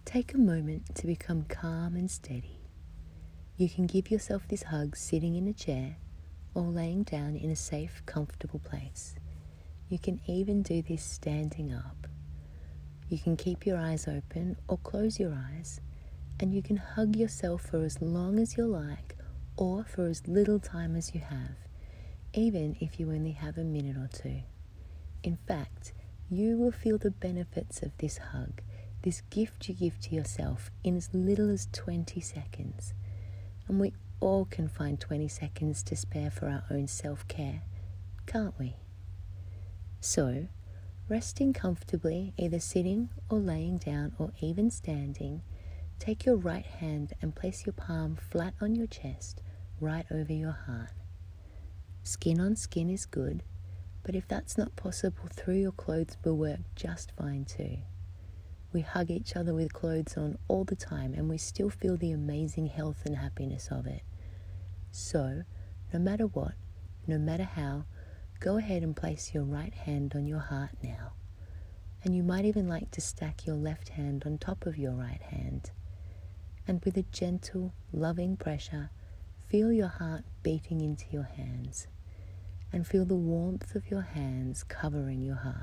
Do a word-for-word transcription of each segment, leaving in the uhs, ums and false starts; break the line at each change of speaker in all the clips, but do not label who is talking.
Take a moment to become calm and steady. You can give yourself this hug sitting in a chair or laying down in a safe, comfortable place. You can even do this standing up. You can keep your eyes open or close your eyes, and you can hug yourself for as long as you like or for as little time as you have, even if you only have a minute or two. In fact, you will feel the benefits of this hug, this gift you give to yourself, in as little as twenty seconds. And we all can find twenty seconds to spare for our own self-care, can't we? So, resting comfortably, either sitting or laying down or even standing, take your right hand and place your palm flat on your chest, right over your heart. Skin on skin is good, but if that's not possible, through your clothes will work just fine too. We hug each other with clothes on all the time, and we still feel the amazing health and happiness of it. So, no matter what, no matter how, go ahead and place your right hand on your heart now. And you might even like to stack your left hand on top of your right hand. And with a gentle, loving pressure, feel your heart beating into your hands. And feel the warmth of your hands covering your heart.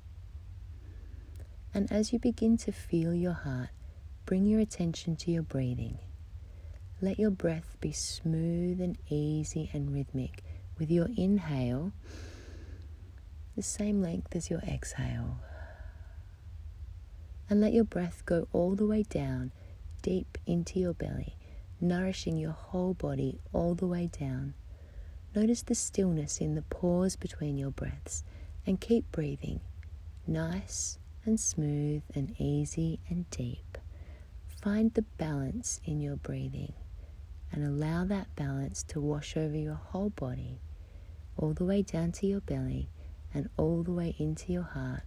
And as you begin to feel your heart, bring your attention to your breathing. Let your breath be smooth and easy and rhythmic, with your inhale the same length as your exhale. And let your breath go all the way down, deep into your belly, nourishing your whole body all the way down. Notice the stillness in the pause between your breaths, and keep breathing, nice and smooth and easy and deep. Find the balance in your breathing and allow that balance to wash over your whole body, all the way down to your belly and all the way into your heart.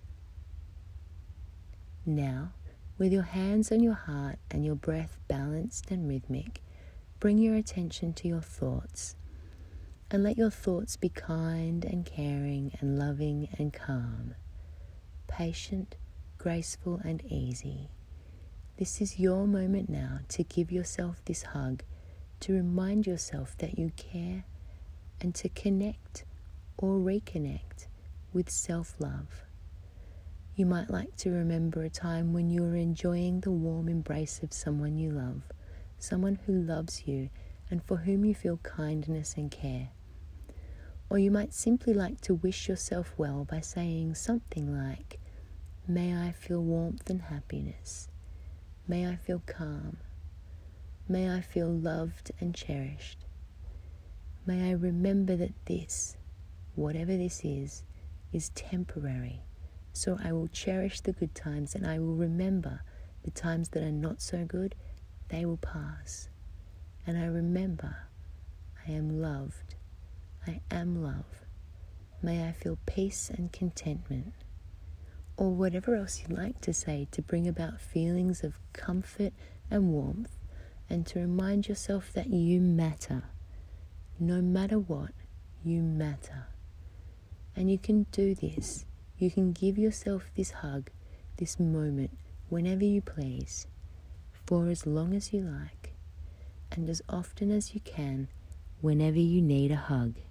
Now, with your hands on your heart and your breath balanced and rhythmic, bring your attention to your thoughts. And let your thoughts be kind and caring and loving and calm, patient, graceful and easy. This is your moment now to give yourself this hug, to remind yourself that you care, and to connect or reconnect with self-love. You might like to remember a time when you were enjoying the warm embrace of someone you love, someone who loves you and for whom you feel kindness and care. Or you might simply like to wish yourself well by saying something like, "May I feel warmth and happiness. May I feel calm. May I feel loved and cherished. May I remember that this, whatever this is, is temporary. So I will cherish the good times, and I will remember the times that are not so good, they will pass. And I remember I am loved. I am love. May I feel peace and contentment." Or whatever else you'd like to say to bring about feelings of comfort and warmth, and to remind yourself that you matter. No matter what, you matter. And you can do this. You can give yourself this hug, this moment, whenever you please, for as long as you like, and as often as you can, whenever you need a hug.